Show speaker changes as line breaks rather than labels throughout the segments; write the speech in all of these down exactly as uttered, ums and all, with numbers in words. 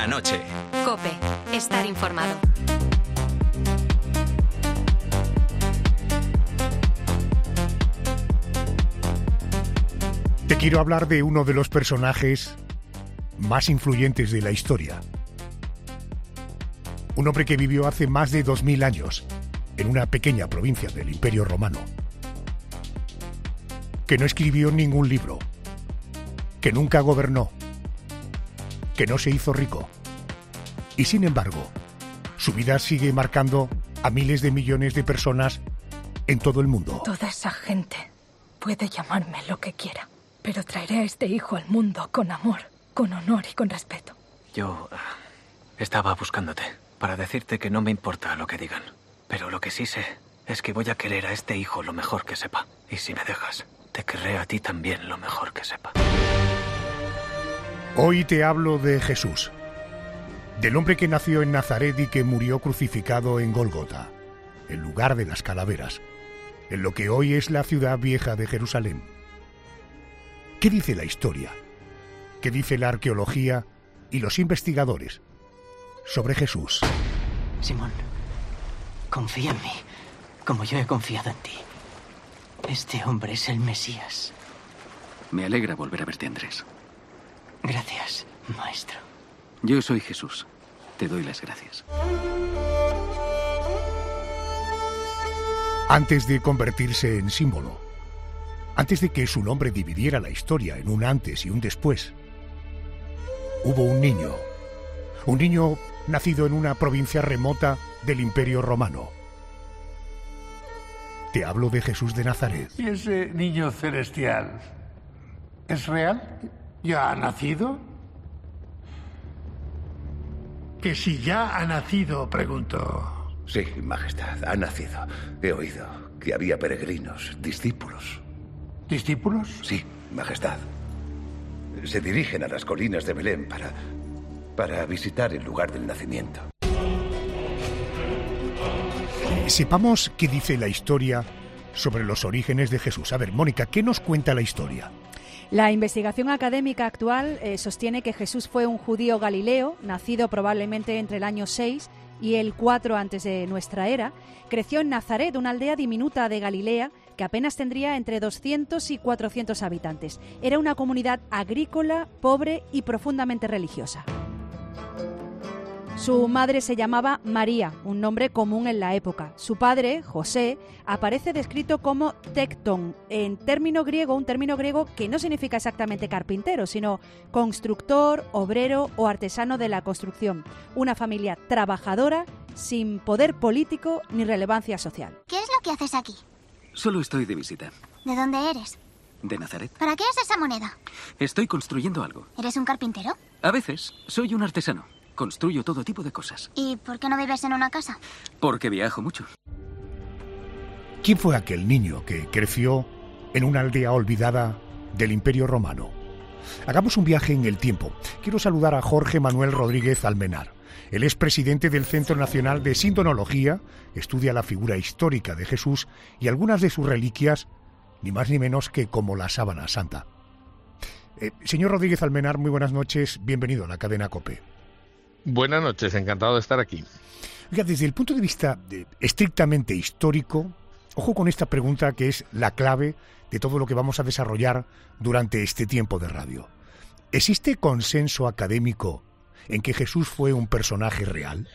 noche.
COPE. Estar informado.
Te quiero hablar de uno de los personajes más influyentes de la historia. Un hombre que vivió hace más de dos mil años en una pequeña provincia del Imperio Romano. Que no escribió ningún libro. Que nunca gobernó. Que no se hizo rico. Y sin embargo, su vida sigue marcando a miles de millones de personas en todo el mundo.
Toda esa gente puede llamarme lo que quiera, pero traeré a este hijo al mundo con amor, con honor y con respeto.
Yo uh, estaba buscándote para decirte que no me importa lo que digan, pero lo que sí sé es que voy a querer a este hijo lo mejor que sepa. Y si me dejas, te querré a ti también lo mejor que sepa.
Hoy te hablo de Jesús, del hombre que nació en Nazaret y que murió crucificado en Gólgota, el lugar de las calaveras, en lo que hoy es la ciudad vieja de Jerusalén. ¿Qué dice la historia? ¿Qué dice la arqueología y los investigadores sobre Jesús?
Simón, confía en mí, como yo he confiado en ti. Este hombre es el Mesías.
Me alegra volver a verte, Andrés.
Gracias, maestro.
Yo soy Jesús. Te doy las gracias.
Antes de convertirse en símbolo, antes de que su nombre dividiera la historia en un antes y un después, hubo un niño, un niño nacido en una provincia remota del Imperio Romano. Te hablo de Jesús de Nazaret.
¿Y ese niño celestial es real? ¿Ya ha nacido? Que si ya ha nacido, pregunto.
Sí, Majestad, ha nacido. He oído que había peregrinos, discípulos.
¿Discípulos?
Sí, Majestad. Se dirigen a las colinas de Belén para, para visitar el lugar del nacimiento.
Sepamos qué dice la historia sobre los orígenes de Jesús. A ver, Mónica, ¿qué nos cuenta la historia?
La investigación académica actual eh, sostiene que Jesús fue un judío galileo, nacido probablemente entre el año seis y el cuatro antes de nuestra era. Creció en Nazaret, una aldea diminuta de Galilea que apenas tendría entre doscientos y cuatrocientos habitantes. Era una comunidad agrícola, pobre y profundamente religiosa. Su madre se llamaba María, un nombre común en la época. Su padre, José, aparece descrito como tecton, en término griego, un término griego que no significa exactamente carpintero, sino constructor, obrero o artesano de la construcción. Una familia trabajadora, sin poder político ni relevancia social.
¿Qué es lo que haces aquí?
Solo estoy de visita.
¿De dónde eres?
De Nazaret.
¿Para qué es esa moneda?
Estoy construyendo algo.
¿Eres un carpintero?
A veces, soy un artesano. Construyo todo tipo de cosas.
¿Y por qué no vives en una casa?
Porque viajo mucho.
¿Quién fue aquel niño que creció en una aldea olvidada del Imperio Romano? Hagamos un viaje en el tiempo. Quiero saludar a Jorge Manuel Rodríguez Almenar. Él es presidente del Centro Nacional de Sindonología, estudia la figura histórica de Jesús y algunas de sus reliquias, ni más ni menos que como la sábana santa. Eh, señor Rodríguez Almenar, muy buenas noches, bienvenido a la cadena COPE.
Buenas noches, encantado de estar aquí.
Oiga, desde el punto de vista de, estrictamente histórico, ojo con esta pregunta que es la clave de todo lo que vamos a desarrollar durante este tiempo de radio. ¿Existe consenso académico en que Jesús fue un personaje real?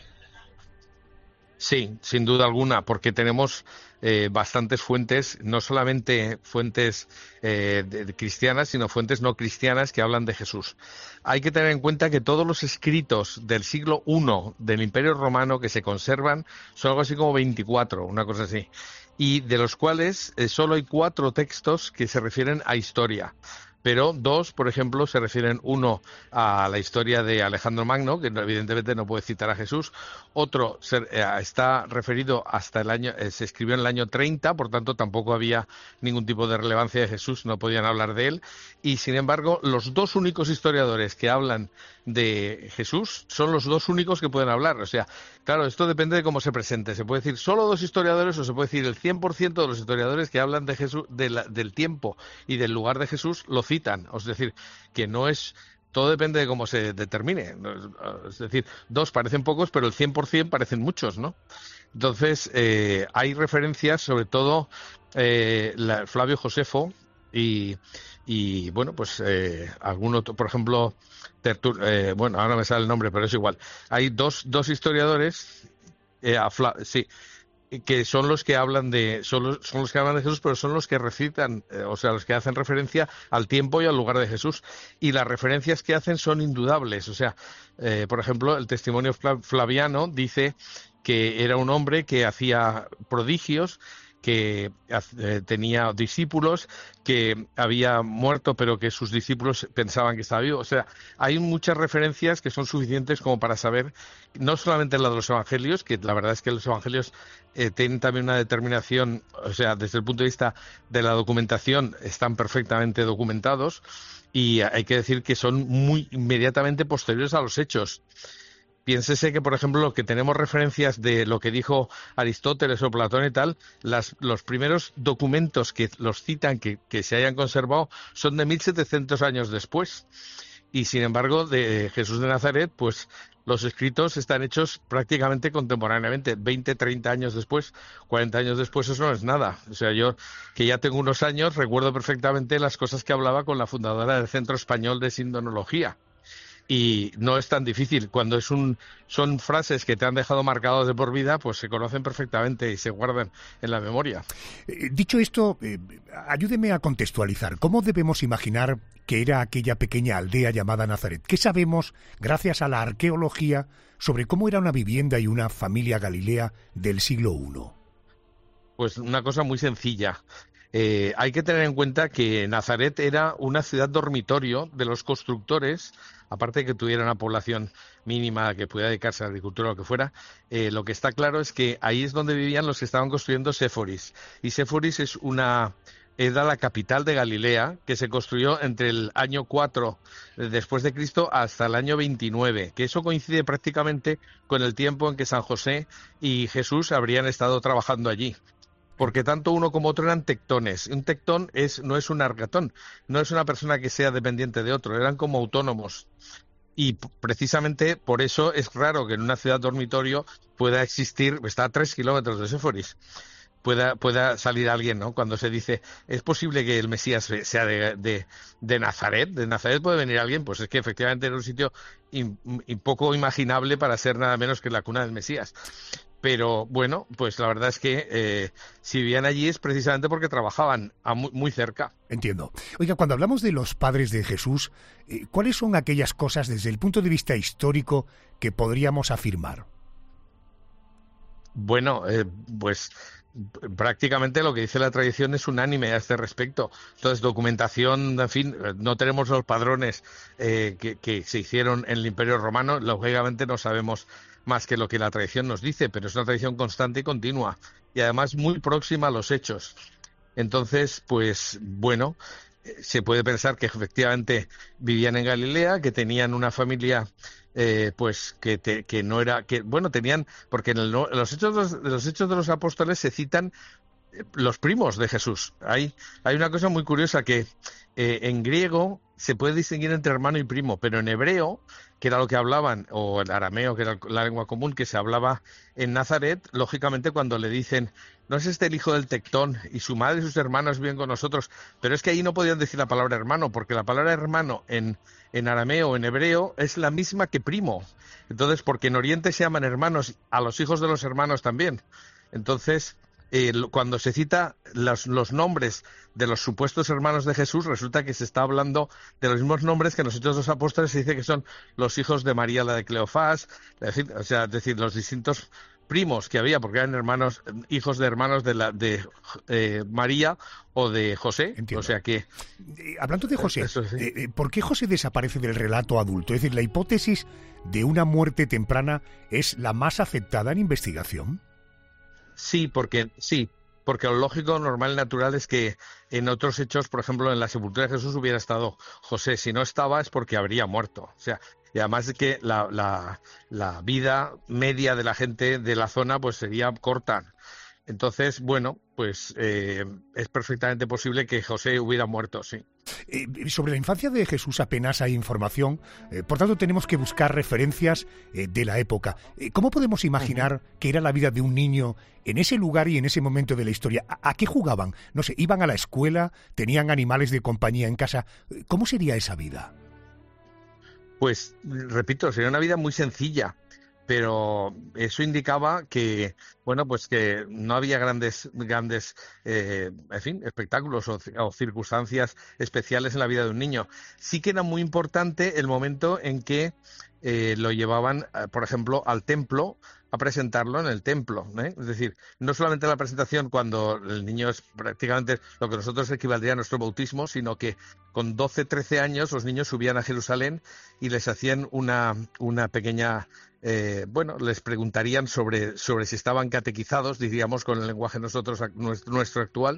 Sí, sin duda alguna, porque tenemos eh, bastantes fuentes, no solamente fuentes eh, de, de cristianas, sino fuentes no cristianas que hablan de Jesús. Hay que tener en cuenta que todos los escritos del siglo primero del Imperio Romano que se conservan son algo así como veinticuatro, una cosa así, y de los cuales eh, solo hay cuatro textos que se refieren a historia. Pero dos, por ejemplo, se refieren uno a la historia de Alejandro Magno, que evidentemente no puede citar a Jesús. Otro se, eh, está referido hasta el año, eh, se escribió en el año treinta, por tanto tampoco había ningún tipo de relevancia de Jesús, no podían hablar de él. Y sin embargo, los dos únicos historiadores que hablan de Jesús son los dos únicos que pueden hablar. O sea, claro, esto depende de cómo se presente. Se puede decir solo dos historiadores o se puede decir el cien por ciento de los historiadores que hablan de Jesús, de la, del tiempo y del lugar de Jesús lo citan. Es decir, que no es todo depende de cómo se determine. Es decir, dos parecen pocos, pero el cien por ciento parecen muchos, ¿no? Entonces, eh, hay referencias, sobre todo eh, la, Flavio Josefo y, y bueno, pues eh, algún otro, por ejemplo, Tertul, eh, bueno, ahora me sale el nombre, pero es igual. Hay dos, dos historiadores, eh, a Fla, sí, que son los que hablan de son los, son los que hablan de Jesús, pero son los que recitan, eh, o sea, los que hacen referencia al tiempo y al lugar de Jesús. Y las referencias que hacen son indudables. O sea, eh, por ejemplo, el testimonio flaviano dice que era un hombre que hacía prodigios, que eh, tenía discípulos, que había muerto pero que sus discípulos pensaban que estaba vivo. O sea, hay muchas referencias que son suficientes como para saber, no solamente la de los evangelios, que la verdad es que los evangelios eh, tienen también una determinación, o sea, desde el punto de vista de la documentación están perfectamente documentados, y hay que decir que son muy inmediatamente posteriores a los hechos. Piénsese que, por ejemplo, lo que tenemos referencias de lo que dijo Aristóteles o Platón y tal, las, los primeros documentos que los citan, que, que se hayan conservado, son de mil setecientos años después. Y, sin embargo, de Jesús de Nazaret, pues los escritos están hechos prácticamente contemporáneamente, veinte, treinta años después, cuarenta años después, eso no es nada. O sea, yo, que ya tengo unos años, recuerdo perfectamente las cosas que hablaba con la fundadora del Centro Español de Sindonología. Y no es tan difícil. Cuando es un, son frases que te han dejado marcados de por vida, pues se conocen perfectamente y se guardan en la memoria.
Eh, dicho esto, eh, ayúdeme a contextualizar. ¿Cómo debemos imaginar que era aquella pequeña aldea llamada Nazaret? ¿Qué sabemos, gracias a la arqueología, sobre cómo era una vivienda y una familia galilea del siglo primero?
Pues una cosa muy sencilla. Eh, hay que tener en cuenta que Nazaret era una ciudad dormitorio de los constructores, aparte de que tuviera una población mínima que pudiera dedicarse a la agricultura o lo que fuera. Eh, lo que está claro es que ahí es donde vivían los que estaban construyendo Séforis. Y Séforis es una, era la capital de Galilea, que se construyó entre el año cuatro después de Cristo hasta el año veintinueve, que eso coincide prácticamente con el tiempo en que San José y Jesús habrían estado trabajando allí. Porque tanto uno como otro eran tectones. Un tectón es, no es un argatón, no es una persona que sea dependiente de otro, eran como autónomos. Y precisamente por eso es raro que en una ciudad dormitorio pueda existir, está a tres kilómetros de Séforis, pueda, pueda salir alguien, ¿no? Cuando se dice, ¿es posible que el Mesías sea de, de, de Nazaret? ¿De Nazaret puede venir alguien? Pues es que efectivamente era un sitio in, in poco imaginable para ser nada menos que la cuna del Mesías. Pero bueno, pues la verdad es que eh, si vivían allí es precisamente porque trabajaban a muy, muy cerca.
Entiendo. Oiga, cuando hablamos de los padres de Jesús, eh, ¿cuáles son aquellas cosas desde el punto de vista histórico que podríamos afirmar?
Bueno, eh, pues prácticamente lo que dice la tradición es unánime a este respecto. Entonces, documentación, en fin, no tenemos los padrones eh, que, que se hicieron en el Imperio Romano, lógicamente no sabemos más que lo que la tradición nos dice, pero es una tradición constante y continua, y además muy próxima a los hechos. Entonces, pues bueno, se puede pensar que efectivamente vivían en Galilea, que tenían una familia eh, pues que, te, que no era, que bueno, tenían, porque en, el, en los hechos de los, los hechos de los apóstoles se citan los primos de Jesús. Hay, hay una cosa muy curiosa que eh, en griego se puede distinguir entre hermano y primo, pero en hebreo, que era lo que hablaban, o el arameo, que era la lengua común que se hablaba en Nazaret, lógicamente cuando le dicen, no es este el hijo del tectón y su madre y sus hermanos viven con nosotros, pero es que ahí no podían decir la palabra hermano, porque la palabra hermano en, en arameo o en hebreo es la misma que primo. Entonces, porque en Oriente se llaman hermanos a los hijos de los hermanos también. Entonces, Eh, cuando se cita los, los nombres de los supuestos hermanos de Jesús, resulta que se está hablando de los mismos nombres que en los Hechos de los Apóstoles se dice que son los hijos de María la de Cleofás, es decir, o sea, es decir, los distintos primos que había, porque eran hermanos, hijos de hermanos de la de eh, María o de José.
Entiendo.
O sea que
eh, hablando de José,
eso sí.
eh, ¿por qué José desaparece del relato adulto? Es decir, la hipótesis de una muerte temprana es la más aceptada en investigación.
Sí, porque sí, porque lo lógico, normal y natural es que en otros hechos, por ejemplo, en la sepultura de Jesús hubiera estado José. Si no estaba es porque habría muerto. O sea, y además de que la, la, la vida media de la gente de la zona pues sería corta. Entonces, bueno, pues eh, es perfectamente posible que José hubiera muerto, sí.
Eh, sobre la infancia de Jesús apenas hay información, eh, por tanto tenemos que buscar referencias eh, de la época. Eh, ¿Cómo podemos imaginar uh-huh. que era la vida de un niño en ese lugar y en ese momento de la historia? ¿A, a qué jugaban? No sé, ¿iban a la escuela? ¿Tenían animales de compañía en casa? ¿Cómo sería esa vida?
Pues, repito, sería una vida muy sencilla. Pero eso indicaba que, bueno, pues que no había grandes, grandes, eh, en fin, espectáculos o, o circunstancias especiales en la vida de un niño. Sí que era muy importante el momento en que eh, lo llevaban, por ejemplo, al templo, a presentarlo en el templo, ¿eh? Es decir, no solamente la presentación cuando el niño es prácticamente lo que nosotros equivaldría a nuestro bautismo, sino que con doce, trece años los niños subían a Jerusalén y les hacían una, una pequeña... Eh, bueno, les preguntarían sobre, sobre si estaban catequizados, diríamos con el lenguaje nosotros nuestro, nuestro actual,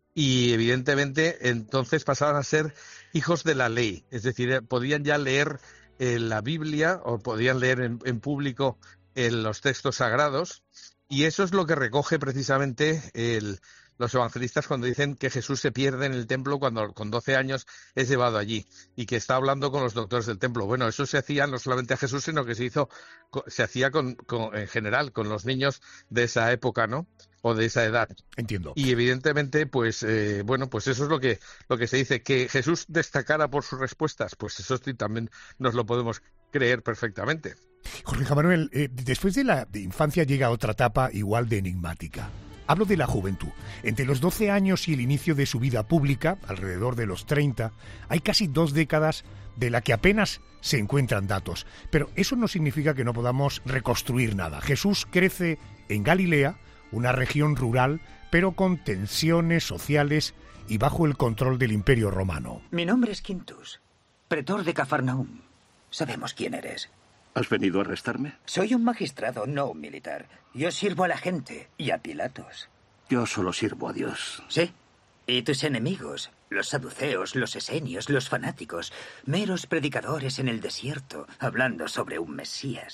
y evidentemente entonces pasaban a ser hijos de la ley, es decir, podían ya leer eh, la Biblia o podían leer en, en público eh, los textos sagrados, y eso es lo que recoge precisamente el... los evangelistas cuando dicen que Jesús se pierde en el templo cuando con doce años es llevado allí y que está hablando con los doctores del templo. Bueno, eso se hacía no solamente a Jesús, sino que se hizo, se hacía con, con, en general con los niños de esa época, ¿no? O de esa edad.
Entiendo.
Y evidentemente, pues, eh, bueno, pues eso es lo que, lo que se dice. Que Jesús destacara por sus respuestas, pues eso sí también nos lo podemos creer perfectamente.
Jorge Manuel, eh, después de la de infancia llega otra etapa igual de enigmática. Hablo de la juventud. Entre los doce años y el inicio de su vida pública, alrededor de los treinta, hay casi dos décadas de la que apenas se encuentran datos. Pero eso no significa que no podamos reconstruir nada. Jesús crece en Galilea, una región rural, pero con tensiones sociales y bajo el control del Imperio Romano.
Mi nombre es Quintus, pretor de Cafarnaúm. Sabemos quién eres.
¿Has venido a arrestarme?
Soy un magistrado, no un militar. Yo sirvo a la gente y a Pilatos.
Yo solo sirvo a Dios.
Sí. ¿Y tus enemigos? Los saduceos, los esenios, los fanáticos. Meros predicadores en el desierto, hablando sobre un Mesías.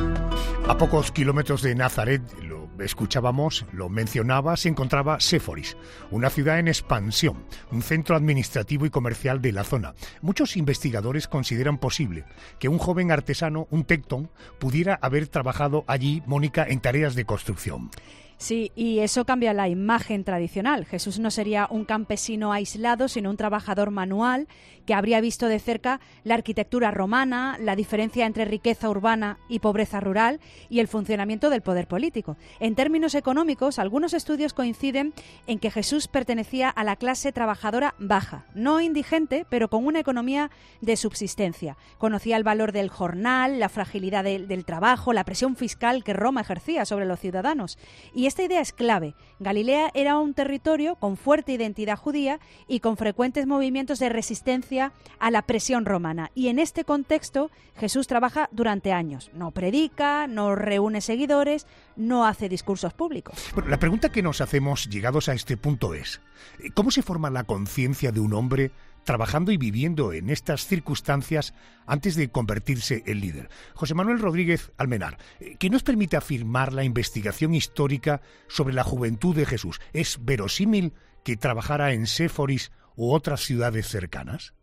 A pocos kilómetros de Nazaret, lo escuchábamos, lo mencionaba, se encontraba Séforis, una ciudad en expansión, un centro administrativo y comercial de la zona. Muchos investigadores consideran posible que un joven artesano, un tectón, pudiera haber trabajado allí, Mónica, en tareas de construcción.
Sí, y eso cambia la imagen tradicional. Jesús no sería un campesino aislado, sino un trabajador manual que habría visto de cerca la arquitectura romana, la diferencia entre riqueza urbana y pobreza rural y el funcionamiento del poder político. En términos económicos, algunos estudios coinciden en que Jesús pertenecía a la clase trabajadora baja, no indigente, pero con una economía de subsistencia. Conocía el valor del jornal, la fragilidad de, del trabajo, la presión fiscal que Roma ejercía sobre los ciudadanos. Y esta idea es clave. Galilea era un territorio con fuerte identidad judía y con frecuentes movimientos de resistencia a la presión romana. Y en este contexto, Jesús trabaja durante años. No predica, no reúne seguidores, no hace discursos públicos.
Bueno, la pregunta que nos hacemos llegados a este punto es, ¿cómo se forma la conciencia de un hombre trabajando y viviendo en estas circunstancias antes de convertirse en líder? José Manuel Rodríguez Almenar, ¿qué nos permite afirmar la investigación histórica sobre la juventud de Jesús? ¿Es verosímil que trabajara en Séforis u otras ciudades cercanas?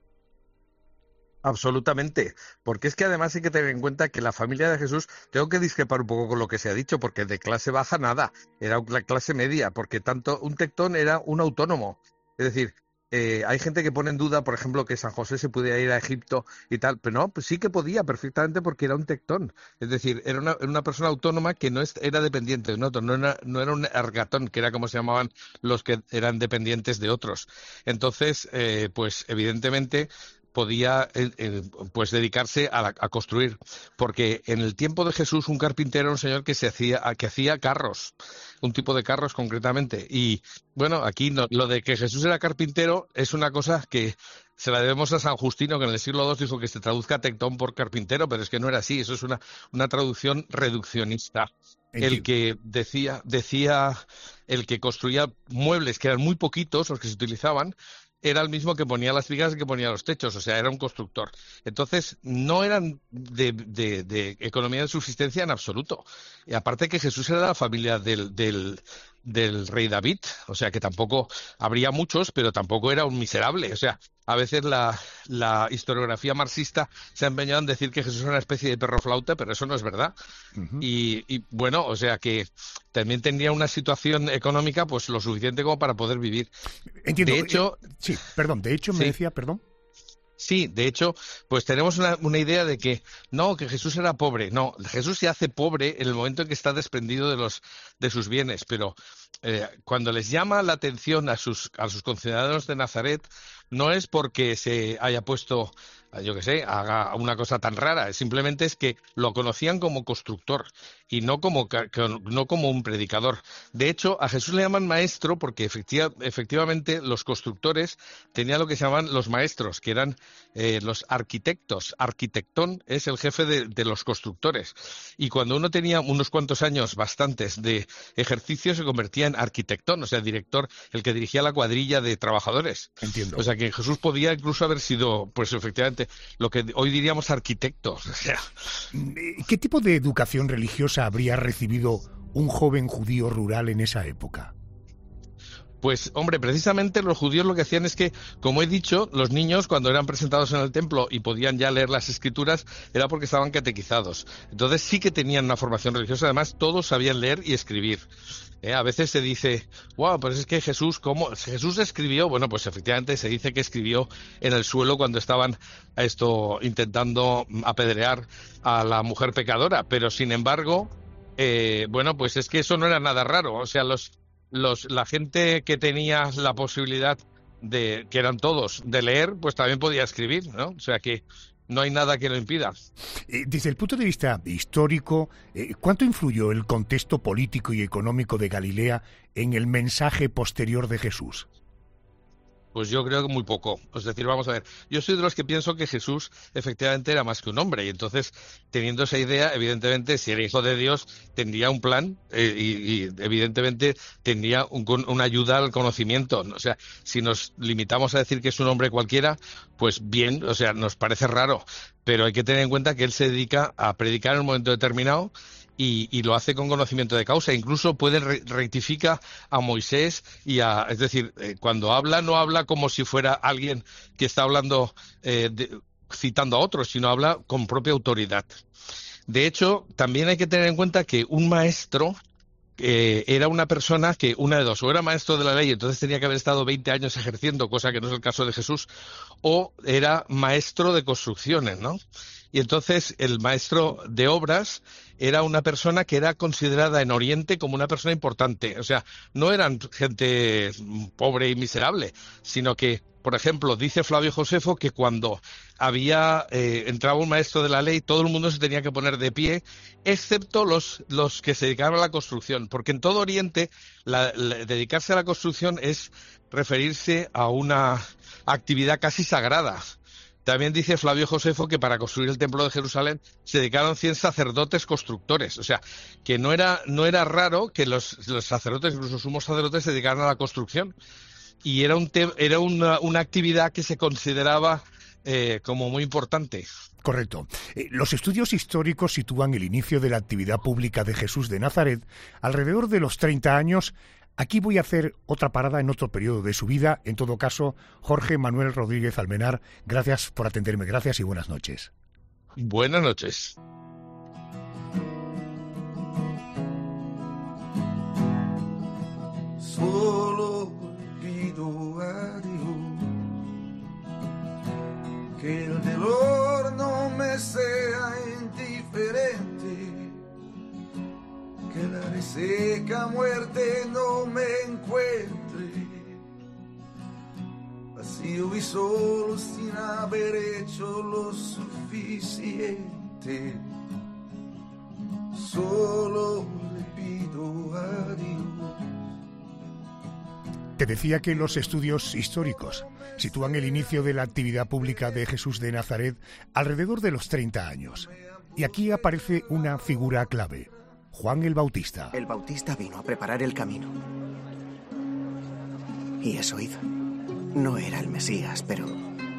Absolutamente, porque es que además hay que tener en cuenta que la familia de Jesús, tengo que discrepar un poco con lo que se ha dicho, porque de clase baja nada, era la clase media, porque tanto un tectón era un autónomo, es decir, Eh, hay gente que pone en duda, por ejemplo, que San José se pudiera ir a Egipto y tal, pero no, pues sí que podía perfectamente porque era un tectón. Es decir, era una, una persona autónoma que no es, era dependiente de otro, no era, no era un ergatón, que era como se llamaban los que eran dependientes de otros. Entonces, eh, pues evidentemente podía eh, eh, pues dedicarse a, la, a construir, porque en el tiempo de Jesús un carpintero era un señor que se hacía que hacía carros, un tipo de carros concretamente, y bueno, aquí no, lo de que Jesús era carpintero es una cosa que se la debemos a San Justino, que en el siglo segundo dijo que se traduzca tectón por carpintero, pero es que no era así, eso es una, una traducción reduccionista. Entiendo. El que decía, decía, el que construía muebles, que eran muy poquitos los que se utilizaban, era el mismo que ponía las vigas y que ponía los techos, o sea, era un constructor. Entonces, no eran de, de, de economía de subsistencia en absoluto. Y aparte que Jesús era de la familia del, del, del rey David, o sea que tampoco habría muchos, pero tampoco era un miserable. O sea, a veces la, la historiografía marxista se ha empeñado en decir que Jesús era una especie de perro flauta, pero eso no es verdad. Uh-huh. y, y bueno, o sea que también tendría una situación económica pues lo suficiente como para poder vivir.
Entiendo.
De hecho,
eh, sí, perdón, de hecho me
sí.
decía, perdón.
Sí, de hecho, pues tenemos una, una idea de que no, que Jesús era pobre. No, Jesús se hace pobre en el momento en que está desprendido de los de sus bienes, pero eh, cuando les llama la atención a sus a sus conciudadanos de Nazaret, no es porque se haya puesto, yo qué sé, haga una cosa tan rara, simplemente es que lo conocían como constructor y no como no como un predicador. De hecho, a Jesús le llaman maestro porque efectiva, efectivamente los constructores tenían lo que se llaman los maestros, que eran eh, los arquitectos. Arquitectón es el jefe de, de los constructores. Y cuando uno tenía unos cuantos años, bastantes, de ejercicio, se convertía en arquitectón, o sea, director, el que dirigía la cuadrilla de trabajadores.
Entiendo.
O sea, que Jesús podía incluso haber sido, pues efectivamente, lo que hoy diríamos arquitectos. O sea.
¿Qué tipo de educación religiosa habría recibido un joven judío rural en esa época?
Pues, hombre, precisamente los judíos lo que hacían es que, como he dicho, los niños cuando eran presentados en el templo y podían ya leer las escrituras, era porque estaban catequizados. Entonces sí que tenían una formación religiosa, además todos sabían leer y escribir. Eh, a veces se dice, wow, pues es que Jesús, ¿cómo? ¿Jesús escribió? Bueno, pues efectivamente se dice que escribió en el suelo cuando estaban esto intentando apedrear a la mujer pecadora, pero sin embargo, eh, bueno, pues es que eso no era nada raro. O sea, los Los, la gente que tenía la posibilidad de, que eran todos, de leer, pues también podía escribir, ¿no? O sea que no hay nada que lo impida.
Eh, desde el punto de vista histórico, eh, ¿cuánto influyó el contexto político y económico de Galilea en el mensaje posterior de Jesús?
Pues yo creo que muy poco. Es decir, vamos a ver, yo soy de los que pienso que Jesús efectivamente era más que un hombre y entonces, teniendo esa idea, evidentemente, si era hijo de Dios, tendría un plan eh, y, y evidentemente tendría un, una ayuda al conocimiento. O sea, si nos limitamos a decir que es un hombre cualquiera, pues bien, o sea, nos parece raro, pero hay que tener en cuenta que él se dedica a predicar en un momento determinado Y, y lo hace con conocimiento de causa. Incluso puede re rectifica a Moisés y a, es decir, eh, cuando habla no habla como si fuera alguien que está hablando eh, de, citando a otros, sino habla con propia autoridad. De hecho, también hay que tener en cuenta que un maestro eh, era una persona que, una de dos, o era maestro de la ley, entonces tenía que haber estado veinte años ejerciendo, cosa que no es el caso de Jesús, o era maestro de construcciones, ¿no? Y entonces el maestro de obras era una persona que era considerada en Oriente como una persona importante. O sea, no eran gente pobre y miserable, sino que, por ejemplo, dice Flavio Josefo que cuando había eh, entraba un maestro de la ley, todo el mundo se tenía que poner de pie, excepto los, los que se dedicaban a la construcción, porque en todo Oriente la, la, dedicarse a la construcción es referirse a una actividad casi sagrada. También dice Flavio Josefo que para construir el templo de Jerusalén se dedicaron cien sacerdotes constructores. O sea, que no era, no era raro que los, los sacerdotes, incluso sumos sacerdotes, se dedicaran a la construcción. Y era, un te era una, una actividad que se consideraba eh, como muy importante.
Correcto. Eh, los estudios históricos sitúan el inicio de la actividad pública de Jesús de Nazaret alrededor de los treinta años. Aquí voy a hacer otra parada en otro periodo de su vida. En todo caso, Jorge Manuel Rodríguez Almenar, gracias por atenderme. Gracias y buenas noches.
Buenas noches.
Solo pido a Dios que el dolor no me sea indiferente, que la reseca muerte no me encuentre vacío y solo sin haber hecho lo suficiente. Solo le pido a Dios.
Te decía que los estudios históricos sitúan el inicio de la actividad pública de Jesús de Nazaret alrededor de los treinta años. Y aquí aparece una figura clave: Juan el Bautista.
El Bautista vino a preparar el camino. Y es oído. No era el Mesías, pero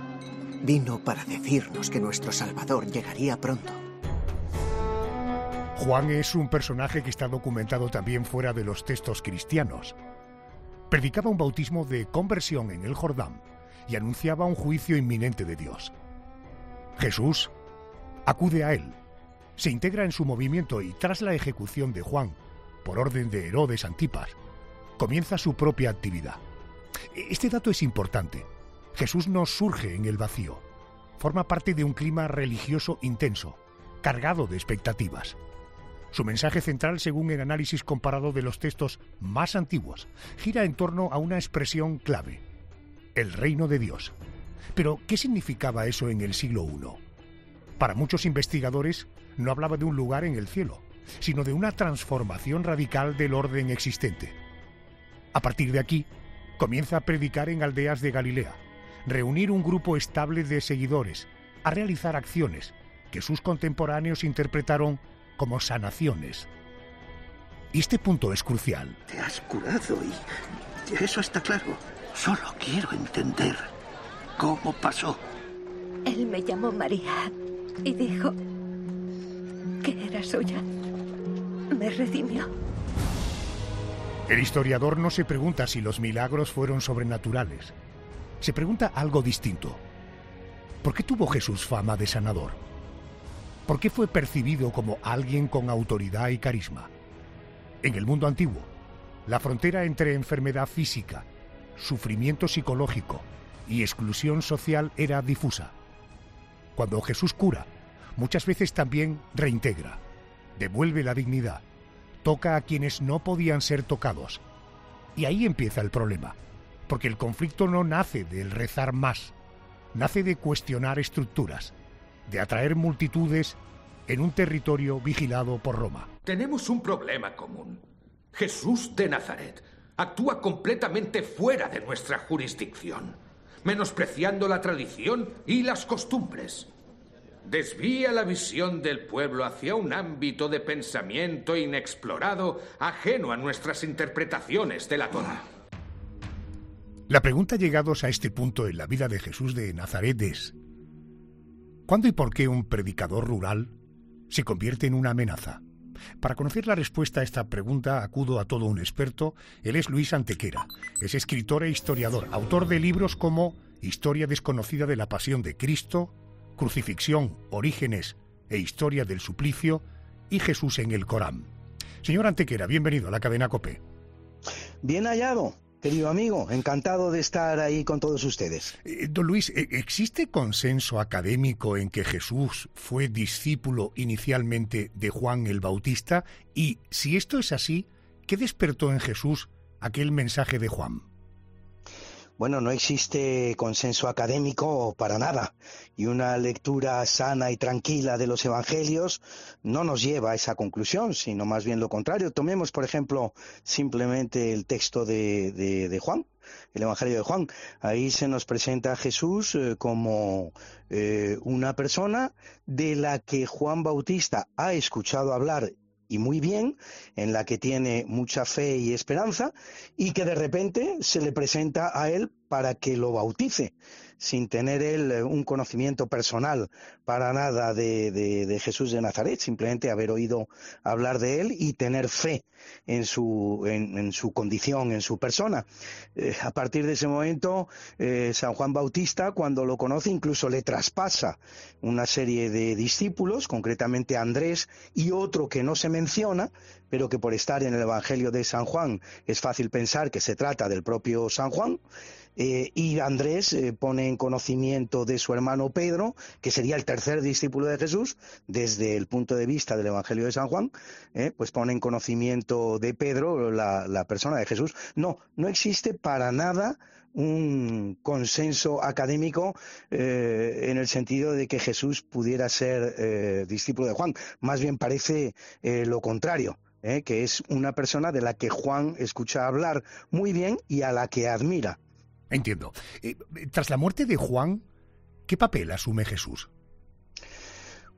vino para decirnos que nuestro Salvador llegaría pronto.
Juan es un personaje que está documentado también fuera de los textos cristianos. Predicaba un bautismo de conversión en el Jordán y anunciaba un juicio inminente de Dios. Jesús acude a él, se integra en su movimiento y tras la ejecución de Juan, por orden de Herodes Antipas, comienza su propia actividad. Este dato es importante. Jesús no surge en el vacío. Forma parte de un clima religioso intenso, cargado de expectativas. Su mensaje central, según el análisis comparado de los textos más antiguos, gira en torno a una expresión clave: el reino de Dios. Pero, ¿qué significaba eso en el siglo primero? Para muchos investigadores, no hablaba de un lugar en el cielo, sino de una transformación radical del orden existente. A partir de aquí, comienza a predicar en aldeas de Galilea, reunir un grupo estable de seguidores, a realizar acciones que sus contemporáneos interpretaron como sanaciones. Y este punto es crucial.
Te has curado y eso está claro. Solo quiero entender cómo pasó.
Él me llamó María y dijo que era suya. Me redimió.
El historiador no se pregunta si los milagros fueron sobrenaturales. Se pregunta algo distinto. ¿Por qué tuvo Jesús fama de sanador? ¿Por qué fue percibido como alguien con autoridad y carisma? En el mundo antiguo, la frontera entre enfermedad física, sufrimiento psicológico y exclusión social era difusa. Cuando Jesús cura, muchas veces también reintegra, devuelve la dignidad, toca a quienes no podían ser tocados. Y ahí empieza el problema, porque el conflicto no nace del rezar más, nace de cuestionar estructuras, de atraer multitudes en un territorio vigilado por Roma.
Tenemos un problema común. Jesús de Nazaret actúa completamente fuera de nuestra jurisdicción, menospreciando la tradición y las costumbres. Desvía la visión del pueblo hacia un ámbito de pensamiento inexplorado, ajeno a nuestras interpretaciones de la Torá.
La pregunta llegados a este punto en la vida de Jesús de Nazaret es: ¿cuándo y por qué un predicador rural se convierte en una amenaza? Para conocer la respuesta a esta pregunta acudo a todo un experto. Él es Luis Antequera, es escritor e historiador, autor de libros como Historia desconocida de la Pasión de Cristo, Crucifixión, Orígenes e Historia del Suplicio y Jesús en el Corán. Señor Antequera, bienvenido a la cadena COPE.
Bien hallado, querido amigo, encantado de estar ahí con todos ustedes.
Eh, don Luis, ¿existe consenso académico en que Jesús fue discípulo inicialmente de Juan el Bautista? Y si esto es así, ¿qué despertó en Jesús aquel mensaje de Juan?
Bueno, no existe consenso académico para nada, y una lectura sana y tranquila de los evangelios no nos lleva a esa conclusión, sino más bien lo contrario. Tomemos, por ejemplo, simplemente el texto de, de, de Juan, el evangelio de Juan. Ahí se nos presenta a Jesús eh, como eh, una persona de la que Juan Bautista ha escuchado hablar, y muy bien, en la que tiene mucha fe y esperanza, y que de repente se le presenta a él para que lo bautice, sin tener él un conocimiento personal para nada de, de, de Jesús de Nazaret, simplemente haber oído hablar de él y tener fe en su, en, en su condición, en su persona. Eh, a partir de ese momento, eh, San Juan Bautista, cuando lo conoce, incluso le traspasa una serie de discípulos, concretamente a Andrés y otro que no se menciona, pero que por estar en el Evangelio de San Juan es fácil pensar que se trata del propio San Juan. Eh, y Andrés eh, pone en conocimiento de su hermano Pedro, que sería el tercer discípulo de Jesús, desde el punto de vista del Evangelio de San Juan, eh, pues pone en conocimiento de Pedro la, la persona de Jesús. No, no existe para nada un consenso académico eh, en el sentido de que Jesús pudiera ser eh, discípulo de Juan. Más bien parece eh, lo contrario. Eh, que es una persona de la que Juan escucha hablar muy bien y a la que admira.
Entiendo. Eh, tras la muerte de Juan, ¿qué papel asume Jesús?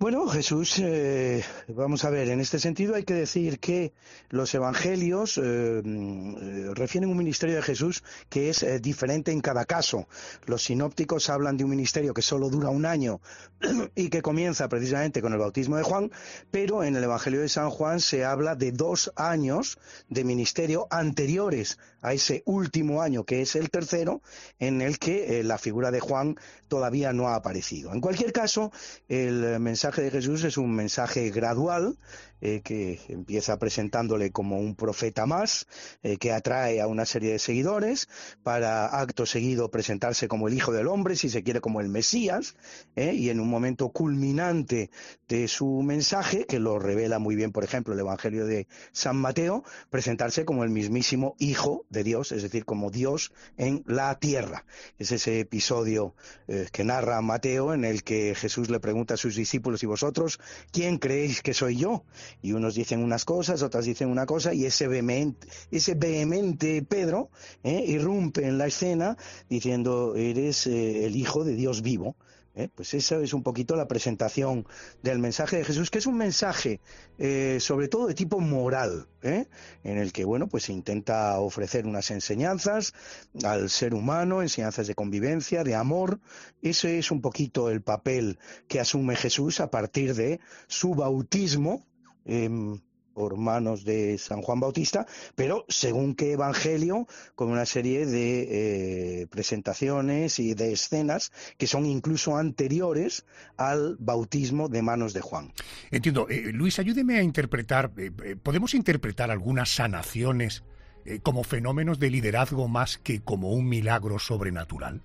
Bueno, Jesús, eh, vamos a ver, en este sentido hay que decir que los evangelios eh, eh, refieren un ministerio de Jesús que es eh, diferente en cada caso. Los sinópticos hablan de un ministerio que solo dura un año y que comienza precisamente con el bautismo de Juan, pero en el Evangelio de San Juan se habla de dos años de ministerio anteriores a ese último año, que es el tercero, en el que eh, la figura de Juan todavía no ha aparecido. En cualquier caso, el mensaje de Jesús es un mensaje gradual eh, que empieza presentándole como un profeta más, eh, que atrae a una serie de seguidores para acto seguido presentarse como el Hijo del Hombre, si se quiere como el Mesías, eh, y en un momento culminante de su mensaje, que lo revela muy bien, por ejemplo, el Evangelio de San Mateo, presentarse como el mismísimo Hijo de Dios, es decir, como Dios en la tierra. Es ese episodio eh, que narra Mateo en el que Jesús le pregunta a sus discípulos: ¿y vosotros quién creéis que soy yo? Y unos dicen unas cosas, otras dicen una cosa, y ese vehemente, ese vehemente Pedro eh, irrumpe en la escena diciendo: eres eh, el Hijo de Dios vivo. Eh, pues esa es un poquito la presentación del mensaje de Jesús, que es un mensaje eh, sobre todo de tipo moral, eh, en el que bueno pues se intenta ofrecer unas enseñanzas al ser humano, enseñanzas de convivencia, de amor. Ese es un poquito el papel que asume Jesús a partir de su bautismo eh, por manos de San Juan Bautista, pero según qué evangelio, con una serie de eh, presentaciones y de escenas que son incluso anteriores al bautismo de manos de Juan.
Entiendo. Eh, Luis, ayúdeme a interpretar, eh, ¿podemos interpretar algunas sanaciones eh, como fenómenos de liderazgo más que como un milagro sobrenatural?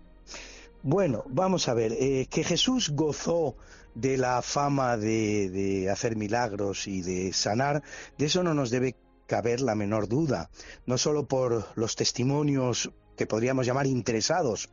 Bueno, vamos a ver, eh, que Jesús gozó de la fama de, de hacer milagros y de sanar, de eso no nos debe caber la menor duda, no solo por los testimonios que podríamos llamar interesados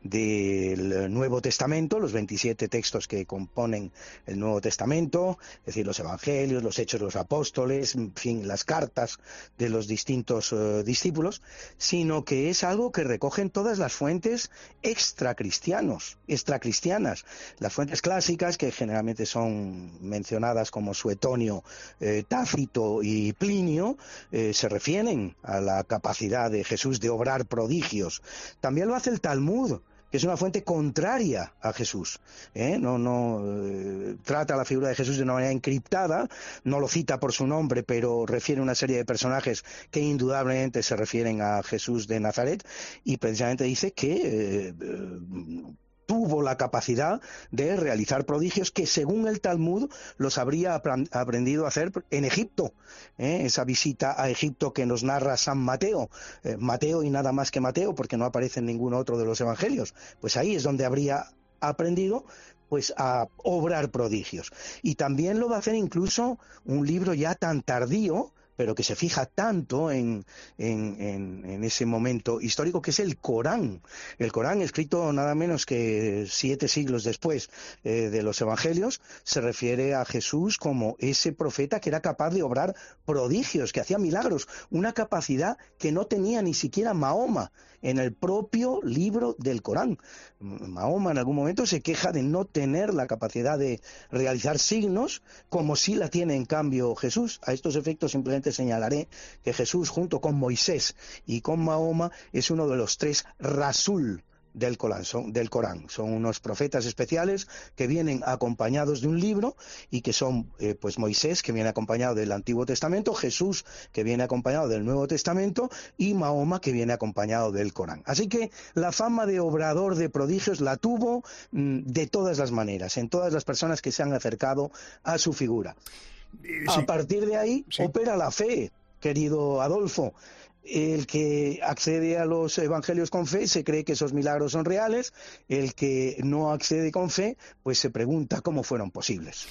del Nuevo Testamento, los veintisiete textos que componen el Nuevo Testamento, es decir, los Evangelios, los Hechos de los Apóstoles, en fin, las cartas de los distintos uh, discípulos, sino que es algo que recogen todas las fuentes extracristianos, extracristianas, las fuentes clásicas que generalmente son mencionadas como Suetonio, eh, Tácito y Plinio, eh, se refieren a la capacidad de Jesús de obrar prodigios. También lo hace el Talmud, que es una fuente contraria a Jesús, ¿eh? no, no eh, trata la figura de Jesús de una manera encriptada, no lo cita por su nombre, pero refiere a una serie de personajes que indudablemente se refieren a Jesús de Nazaret, y precisamente dice que eh, eh, tuvo la capacidad de realizar prodigios que, según el Talmud, los habría aprendido a hacer en Egipto. ¿eh? Esa visita a Egipto que nos narra San Mateo, eh, Mateo y nada más que Mateo, porque no aparece en ningún otro de los evangelios, pues ahí es donde habría aprendido pues a obrar prodigios. Y también lo va a hacer incluso un libro ya tan tardío, pero que se fija tanto en, en, en, en ese momento histórico, que es el Corán. El Corán, escrito nada menos que siete siglos después eh, de los Evangelios, se refiere a Jesús como ese profeta que era capaz de obrar prodigios, que hacía milagros, una capacidad que no tenía ni siquiera Mahoma en el propio libro del Corán. Mahoma en algún momento se queja de no tener la capacidad de realizar signos, como sí la tiene en cambio Jesús. A estos efectos simplemente señalaré que Jesús, junto con Moisés y con Mahoma, es uno de los tres Rasul del Corán, son, del Corán. Son unos profetas especiales que vienen acompañados de un libro, y que son eh, pues Moisés, que viene acompañado del Antiguo Testamento, Jesús, que viene acompañado del Nuevo Testamento, y Mahoma, que viene acompañado del Corán. Así que la fama de obrador de prodigios la tuvo mmm, de todas las maneras, en todas las personas que se han acercado a su figura. Eh, sí. A partir de ahí sí. opera la fe, querido Adolfo. El que accede a los evangelios con fe se cree que esos milagros son reales, el que no accede con fe pues se pregunta cómo fueron posibles.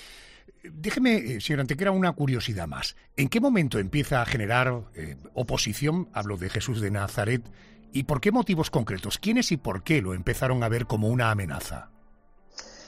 Déjeme, señor Antequera, una curiosidad más. ¿En qué momento empieza a generar eh, oposición, hablo de Jesús de Nazaret, y por qué motivos concretos? ¿Quiénes y por qué lo empezaron a ver como una amenaza?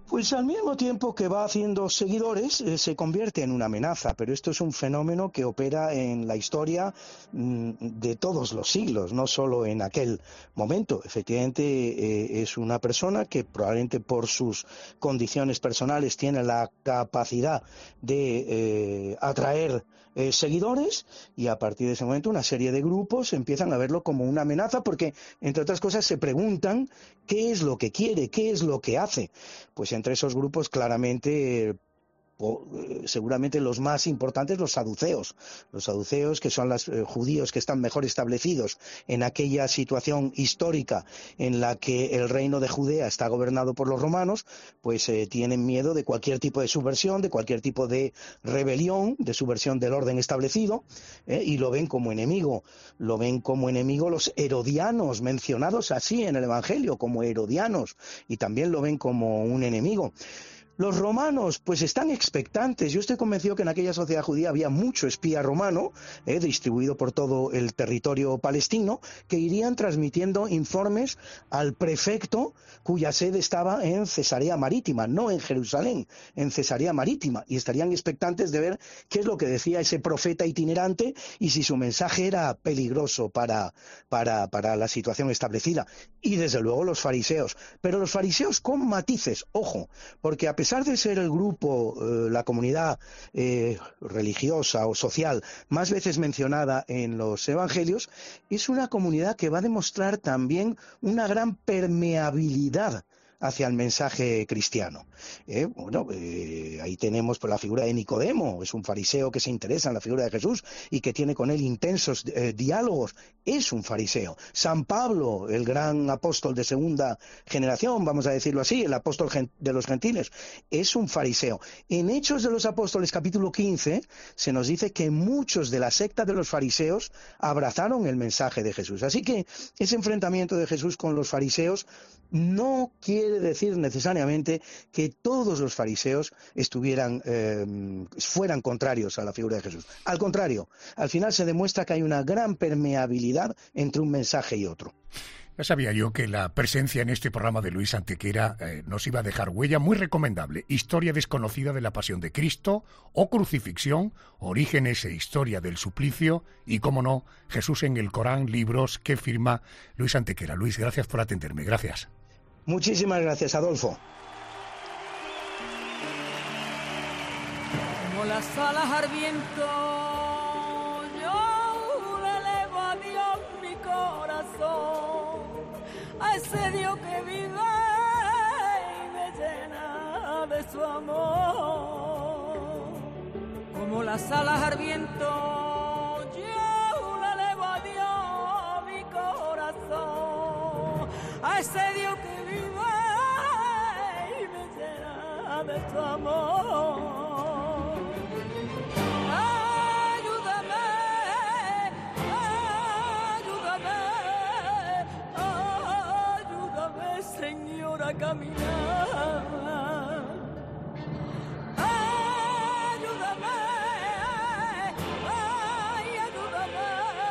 Pues al mismo tiempo que va haciendo seguidores, eh, se convierte en una amenaza, pero esto es un fenómeno que opera en la historia mm, de todos los siglos, no solo en aquel momento. Efectivamente, eh, es una persona que probablemente por sus condiciones personales tiene la capacidad de eh, atraer eh, seguidores, y a partir de ese momento una serie de grupos empiezan a verlo como una amenaza porque, entre otras cosas, se preguntan qué es lo que quiere, qué es lo que hace. Pues entre esos grupos claramente eh, o, eh, seguramente los más importantes, los saduceos. Los saduceos, que son los eh, judíos que están mejor establecidos en aquella situación histórica en la que el reino de Judea está gobernado por los romanos, pues eh, tienen miedo de cualquier tipo de subversión, de cualquier tipo de rebelión, de subversión del orden establecido, eh, y lo ven como enemigo. Lo ven como enemigo los herodianos, mencionados así en el Evangelio, como herodianos, y también lo ven como un enemigo. Los romanos, pues están expectantes. Yo estoy convencido que en aquella sociedad judía había mucho espía romano, eh, distribuido por todo el territorio palestino, que irían transmitiendo informes al prefecto cuya sede estaba en Cesarea Marítima, no en Jerusalén, en Cesarea Marítima, y estarían expectantes de ver qué es lo que decía ese profeta itinerante y si su mensaje era peligroso para, para, para la situación establecida. Y desde luego los fariseos, pero los fariseos con matices, ojo, porque a pesar de ser el grupo, eh, la comunidad eh, religiosa o social más veces mencionada en los evangelios, es una comunidad que va a demostrar también una gran permeabilidad hacia el mensaje cristiano. Eh, bueno, eh, ahí tenemos por la figura de Nicodemo, es un fariseo que se interesa en la figura de Jesús y que tiene con él intensos eh, diálogos, es un fariseo. San Pablo, el gran apóstol de segunda generación, vamos a decirlo así, el apóstol de los gentiles, es un fariseo. En Hechos de los Apóstoles, capítulo quince, se nos dice que muchos de la secta de los fariseos abrazaron el mensaje de Jesús. Así que ese enfrentamiento de Jesús con los fariseos no quiere decir necesariamente que todos los fariseos estuvieran eh, fueran contrarios a la figura de Jesús. Al contrario, al final se demuestra que hay una gran permeabilidad entre un mensaje y otro.
Ya sabía yo que la presencia en este programa de Luis Antequera eh, nos iba a dejar huella muy recomendable. Historia desconocida de la Pasión de Cristo o Crucifixión, Orígenes e Historia del Suplicio y, cómo no, Jesús en el Corán, libros que firma Luis Antequera. Luis, gracias por atenderme. Gracias.
Muchísimas gracias, Adolfo.
Como las alas al viento, yo le elevo a Dios mi corazón, a ese Dios que vive y me llena de su amor. Como las alas al viento, yo le elevo a Dios mi corazón, a ese Dios que vive y me llena de su amor. Ayúdame, ayúdame, ayúdame, Señor, a caminar. Ayúdame, ay, ayúdame,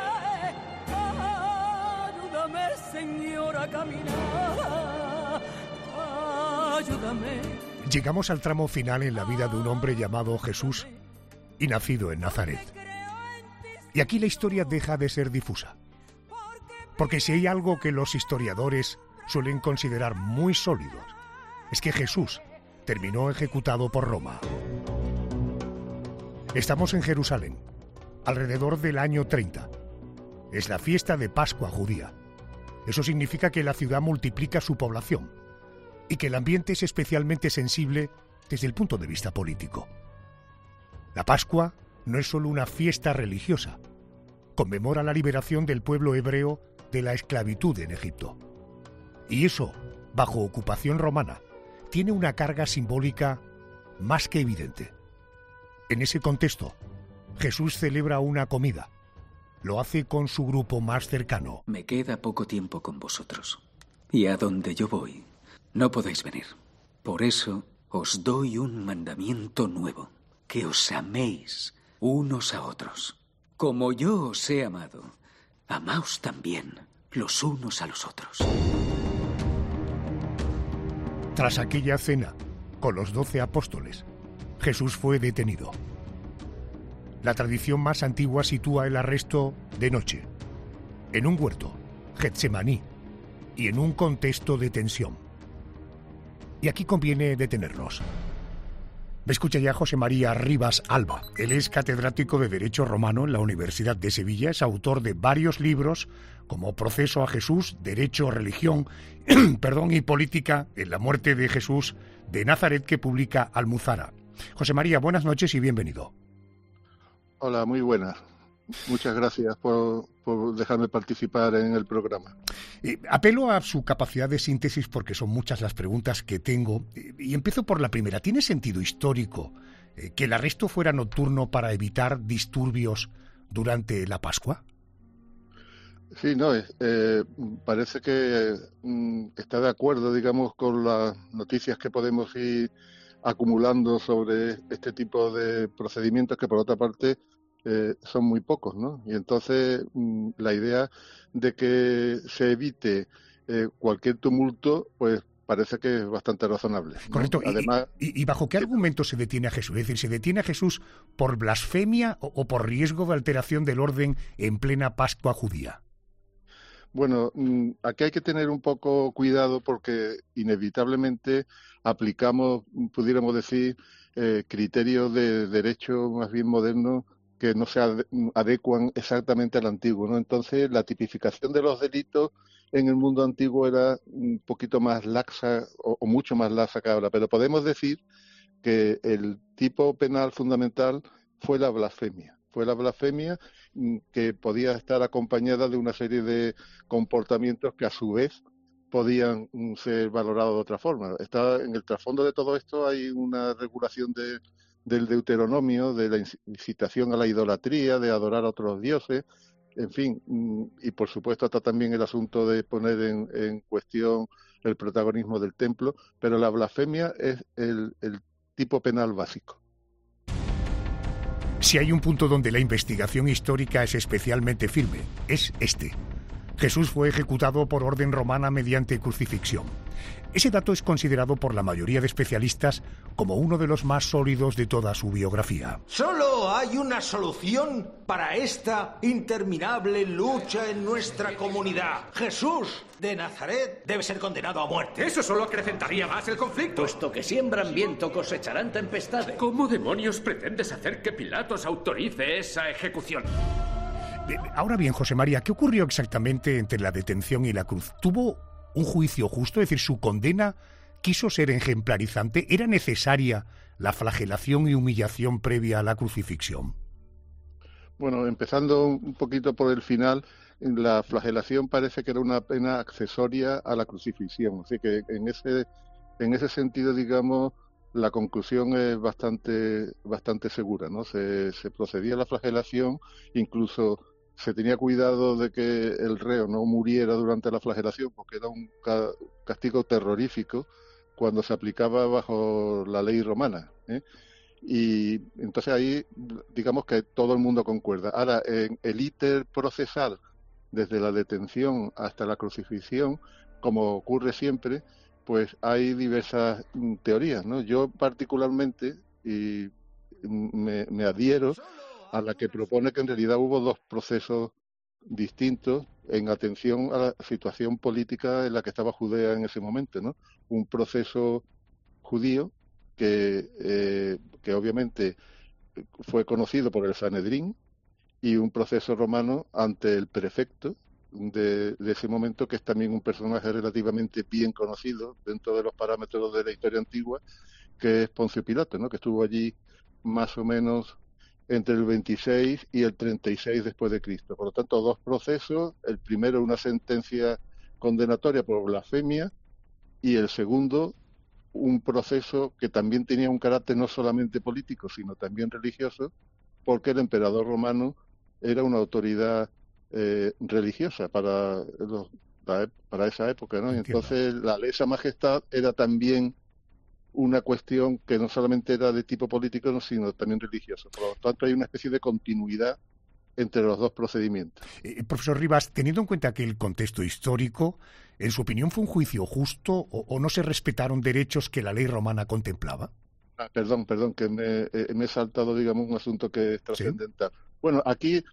ayúdame, Señor, a caminar. Ayúdame.
Llegamos al tramo final en la vida de un hombre llamado Jesús y nacido en Nazaret. Y aquí la historia deja de ser difusa. Porque si hay algo que los historiadores suelen considerar muy sólidos, es que Jesús terminó ejecutado por Roma. Estamos en Jerusalén, alrededor del año treinta. Es la fiesta de Pascua judía. Eso significa que la ciudad multiplica su población y que el ambiente es especialmente sensible desde el punto de vista político. La Pascua no es solo una fiesta religiosa, conmemora la liberación del pueblo hebreo de la esclavitud en Egipto. Y eso, bajo ocupación romana, tiene una carga simbólica más que evidente. En ese contexto, Jesús celebra una comida. Lo hace con su grupo más cercano.
Me queda poco tiempo con vosotros, y a donde yo voy, no podéis venir. Por eso os doy un mandamiento nuevo, que os améis unos a otros. Como yo os he amado, amaos también los unos a los otros.
Tras aquella cena, con los doce apóstoles. Jesús fue detenido. La tradición más antigua sitúa el arresto de noche, en un huerto, Getsemaní, y en un contexto de tensión. Y aquí conviene detenernos. Me escucha ya José María Rivas Alba. Él es catedrático de Derecho Romano en la Universidad de Sevilla, es autor de varios libros como Proceso a Jesús, Derecho, Religión perdón, y Política en la muerte de Jesús de Nazaret, que publica Almuzara. José María, buenas noches y bienvenido.
Hola, muy buenas. Muchas gracias por, por dejarme participar en el programa.
Eh, apelo a su capacidad de síntesis porque son muchas las preguntas que tengo. Eh, y empiezo por la primera. ¿Tiene sentido histórico eh, que el arresto fuera nocturno para evitar disturbios durante la Pascua?
Sí, no, eh, parece que mm, está de acuerdo, digamos, con las noticias que podemos ir acumulando sobre este tipo de procedimientos que, por otra parte, Eh, son muy pocos, ¿no? Y entonces mmm, la idea de que se evite eh, cualquier tumulto, pues parece que es bastante razonable, ¿no?
Correcto.
Además,
¿Y, y, y bajo qué sí. argumento se detiene a Jesús? Es decir, ¿se detiene a Jesús por blasfemia o, o por riesgo de alteración del orden en plena Pascua judía?
Bueno, mmm, aquí hay que tener un poco cuidado porque inevitablemente aplicamos, pudiéramos decir, eh, criterios de derecho más bien modernos que no se adecuan exactamente al antiguo, ¿no? Entonces, la tipificación de los delitos en el mundo antiguo era un poquito más laxa o, o mucho más laxa que ahora, pero podemos decir que el tipo penal fundamental fue la blasfemia. Fue la blasfemia que podía estar acompañada de una serie de comportamientos que a su vez podían ser valorados de otra forma. Está en el trasfondo de todo esto hay una regulación de del Deuteronomio, de la incitación a la idolatría, de adorar a otros dioses, en fin, y por supuesto está también el asunto de poner en, en cuestión el protagonismo del templo, pero la blasfemia es el, el tipo penal básico.
Si hay un punto donde la investigación histórica es especialmente firme, es este. Jesús fue ejecutado por orden romana mediante crucifixión. Ese dato es considerado por la mayoría de especialistas como uno de los más sólidos de toda su biografía.
Solo hay una solución para esta interminable lucha en nuestra comunidad. Jesús de Nazaret debe ser condenado a muerte.
Eso solo acrecentaría más el conflicto.
Puesto que siembran viento, cosecharán tempestades.
¿Cómo demonios pretendes hacer que Pilatos autorice esa ejecución?
Ahora bien, José María, ¿qué ocurrió exactamente entre la detención y la cruz? ¿Tuvo un juicio justo? Es decir, ¿su condena quiso ser ejemplarizante? ¿Era necesaria la flagelación y humillación previa a la crucifixión?
Bueno, empezando un poquito por el final, la flagelación parece que era una pena accesoria a la crucifixión. Así que en ese, en ese sentido, digamos, la conclusión es bastante, bastante segura, ¿no? Se, se procedía a la flagelación, incluso se tenía cuidado de que el reo no muriera durante la flagelación, porque era un ca- castigo terrorífico cuando se aplicaba bajo la ley romana, ¿eh? Y entonces ahí, digamos que todo el mundo concuerda. Ahora, en el íter procesal, desde la detención hasta la crucifixión, como ocurre siempre, pues hay diversas mm, teorías, ¿no? Yo particularmente y me, me adhiero a la que propone que en realidad hubo dos procesos distintos en atención a la situación política en la que estaba Judea en ese momento, ¿no? Un proceso judío que, eh, que obviamente fue conocido por el Sanedrín y un proceso romano ante el prefecto de, de ese momento, que es también un personaje relativamente bien conocido dentro de los parámetros de la historia antigua, que es Poncio Pilato, ¿no? Que estuvo allí más o menos entre el veintiséis y el treinta y seis después de Cristo. Por lo tanto, dos procesos: el primero una sentencia condenatoria por blasfemia y el segundo un proceso que también tenía un carácter no solamente político sino también religioso, porque el emperador romano era una autoridad eh, religiosa para los, para esa época, ¿no? Y entonces la lesa majestad era también una cuestión que no solamente era de tipo político, sino también religioso. Por lo tanto, hay una especie de continuidad entre los dos procedimientos.
Eh, profesor Rivas, teniendo en cuenta que el contexto histórico, ¿En su opinión fue un juicio justo o, o no se respetaron derechos que la ley romana contemplaba?
Ah, perdón, perdón, que me, eh, me he saltado, digamos, un asunto que es trascendental. ¿Sí? Bueno, aquí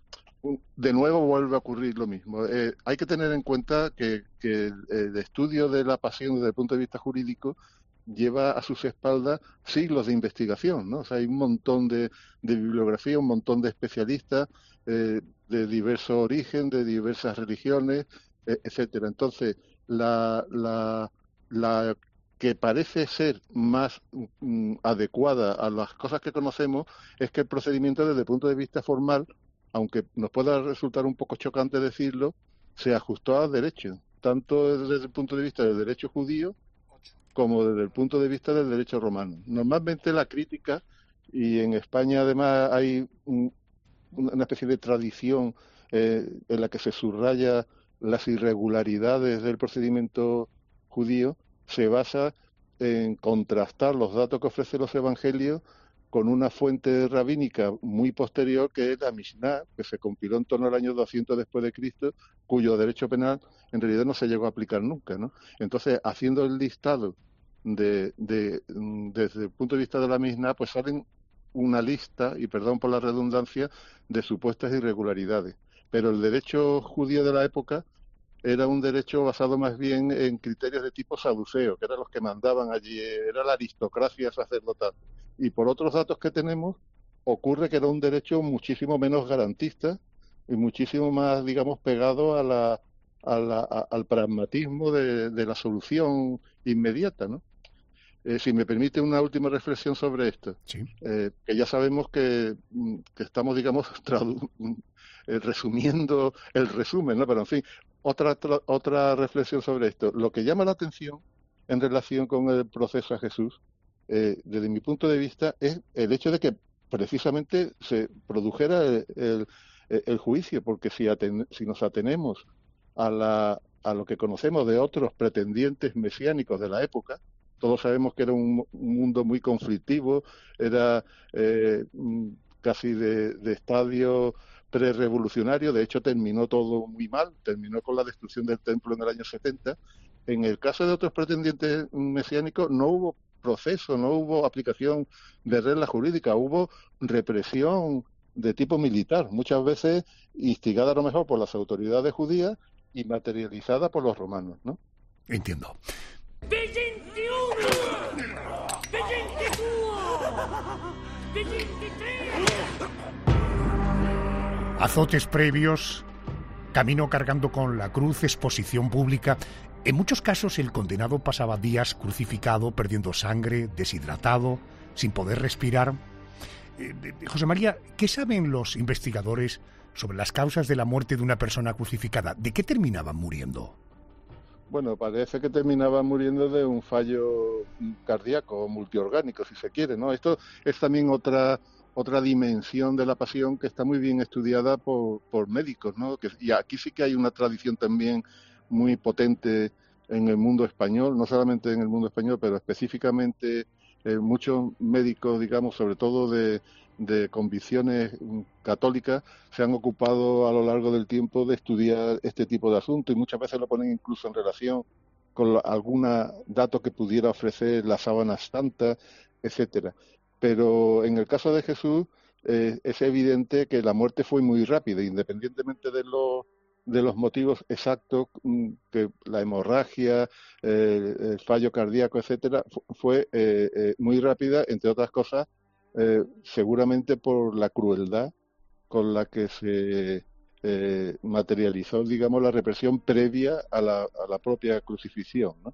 de nuevo vuelve a ocurrir lo mismo. Eh, hay que tener en cuenta que, que el, el estudio de la pasión desde el punto de vista jurídico lleva a sus espaldas siglos de investigación, ¿no? O sea, hay un montón de, de bibliografía, un montón de especialistas eh, de diverso origen, de diversas religiones, eh, etcétera. Entonces, la, la, la que parece ser más mm, adecuada a las cosas que conocemos es que el procedimiento desde el punto de vista formal, aunque nos pueda resultar un poco chocante decirlo, se ajustó al derecho, tanto desde el punto de vista del derecho judío como desde el punto de vista del derecho romano. Normalmente la crítica, y en España además hay un, una especie de tradición eh, en la que se subraya las irregularidades del procedimiento judío, se basa en contrastar los datos que ofrecen los evangelios con una fuente rabínica muy posterior, que es la Mishnah, que se compiló en torno al año doscientos después de Cristo, cuyo derecho penal en realidad no se llegó a aplicar nunca, ¿no? Entonces, haciendo el listado de, de, desde el punto de vista de la Mishnah, pues salen una lista, y perdón por la redundancia, de supuestas irregularidades. Pero el derecho judío de la época era un derecho basado más bien en criterios de tipo saduceo, que eran los que mandaban allí, era la aristocracia sacerdotal. Y por otros datos que tenemos, ocurre que era un derecho muchísimo menos garantista y muchísimo más, digamos, pegado a la, a la, a, al pragmatismo de, de la solución inmediata, ¿no? Eh, si me permite una última reflexión sobre esto,
sí.
eh, que ya sabemos que, que estamos, digamos, tradu- eh, resumiendo el resumen, ¿no? Pero, en fin, otra, otra, otra reflexión sobre esto. Lo que llama la atención en relación con el proceso a Jesús, eh, desde mi punto de vista, es el hecho de que precisamente se produjera el, el, el juicio, porque si, aten- si nos atenemos a, la, a lo que conocemos de otros pretendientes mesiánicos de la época, todos sabemos que era un, un mundo muy conflictivo, era eh, casi de, de estadio prerrevolucionario, de hecho terminó todo muy mal, terminó con la destrucción del templo en el año setenta. En el caso de otros pretendientes mesiánicos no hubo proceso, no hubo aplicación de reglas jurídicas, hubo represión de tipo militar, muchas veces instigada a lo mejor por las autoridades judías y materializada por los romanos, ¿no?
Entiendo. Azotes previos, camino cargando con la cruz, exposición pública. En muchos casos el condenado pasaba días crucificado, perdiendo sangre, deshidratado, sin poder respirar. Eh, José María, ¿qué saben los investigadores sobre las causas de la muerte de una persona crucificada? ¿De qué terminaban muriendo?
Bueno, parece que terminaba muriendo de un fallo cardíaco o multiorgánico, si se quiere, ¿no? Esto es también otra otra dimensión de la pasión que está muy bien estudiada por, por médicos, ¿no? Que, y aquí sí que hay una tradición también muy potente en el mundo español, no solamente en el mundo español, pero específicamente eh, muchos médicos, digamos, sobre todo de, de convicciones católicas, se han ocupado a lo largo del tiempo de estudiar este tipo de asuntos y muchas veces lo ponen incluso en relación con algún dato que pudiera ofrecer las sábanas santas, etcétera. Pero en el caso de Jesús eh, es evidente que la muerte fue muy rápida, independientemente de los de los motivos exactos, que la hemorragia, eh, el fallo cardíaco, etcétera, fue eh, eh, muy rápida, entre otras cosas, eh, seguramente por la crueldad con la que se eh, materializó, digamos, la represión previa a la, a la propia crucifixión, ¿no?